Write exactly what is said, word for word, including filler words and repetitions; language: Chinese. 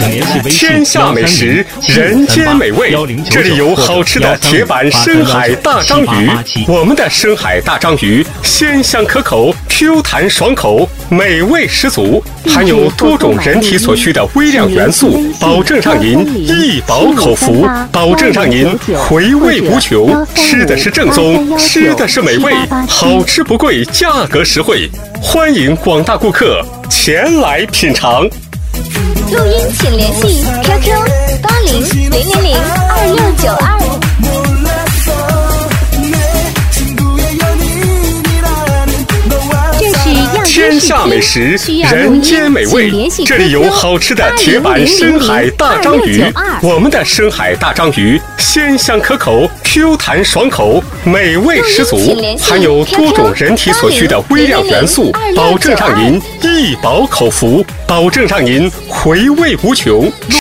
天下美食，人间美味，这里有好吃的铁板深海大章鱼。我们的深海大章鱼鲜香可口 ，Q 弹爽口，美味十足，含有多种人体所需的微量元素，保证让您一饱口福，保证让您回味无穷。吃的是正宗，吃的是美味，好吃不贵，价格实惠。欢迎广大顾客前来品尝。 录音请联系 Q Q 八零零零零二六九二。 天下美食，人间美味，这里有好吃的铁板深海大章鱼。我们的深海大章鱼鲜香可口 ，Q 弹爽口，美味十足，含有多种人体所需的微量元素，保证让您一饱口福，保证让您回味无穷。